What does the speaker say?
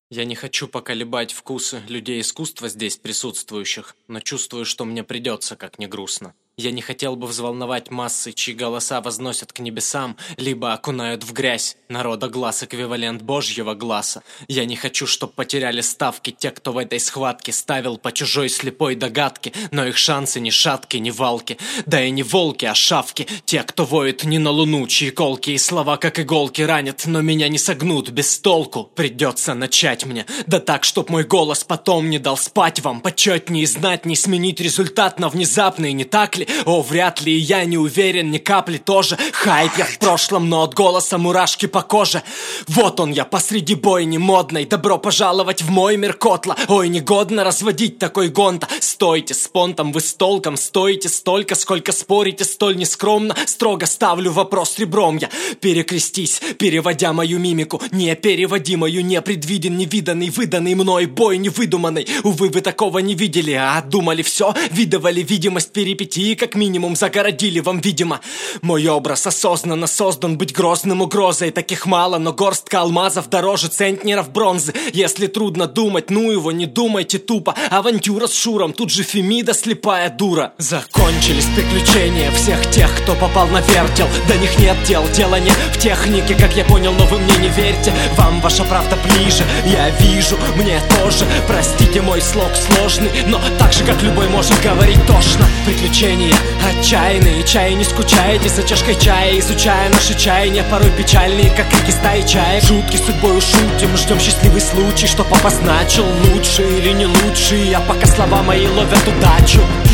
Я не хочу поколебать вкусы людей искусства здесь присутствующих, но чувствую, что мне придется, как ни грустно. Я не хотел бы взволновать массы, чьи голоса возносят к небесам, либо окунают в грязь народа глаз эквивалент Божьего глаза. Я не хочу, чтоб потеряли ставки те, кто в этой схватке ставил по чужой слепой догадке, но их шансы ни шатки, ни валки, да и не волки, а шавки, те, кто воет не на луну, чьи колкие слова как иголки ранят, но меня не согнут без толку. Придется начать мне, да так, чтоб мой голос потом не дал спать вам, почетнее знать, не сменить результат на внезапный, не так ли? О, вряд ли, я не уверен, ни капли тоже. Хайп я в прошлом, но от голоса мурашки по коже. Вот он я, посреди бойни модной. Добро пожаловать в мой мир котла. Ой, негодно разводить такой гонта. Стойте с понтом, вы с толком. Стоите столько, сколько спорите, столь нескромно. Строго ставлю вопрос ребром я. Перекрестись, переводя мою мимику. Непереводимую, непредвиден, невиданный, выданный мной бой невыдуманный. Увы, вы такого не видели, а думали все. Видывали видимость перипетии, как минимум загородили вам, видимо. Мой образ осознанно создан быть грозным угрозой. Таких мало, но горстка алмазов дороже центнеров бронзы. Если трудно думать, ну его, не думайте тупо. Авантюра с Шуром, тут же Фемида, слепая дура. Закончились приключения всех тех, кто попал на вертел. До них нет дел, дело не в технике, как я понял, но вы мне не верьте. Вам ваша правда ближе, я вижу, мне тоже. Простите, мой слог сложный, но так же, как любой может говорить тошно. Приключения отчаянные, чай не скучаете за чашкой чая, изучая наши чаяния, порой печальные, как крики стаи чаек. Шутки судьбою шутим, ждем счастливый случай, чтоб обозначил лучший или не лучший, а пока слова мои ловят удачу.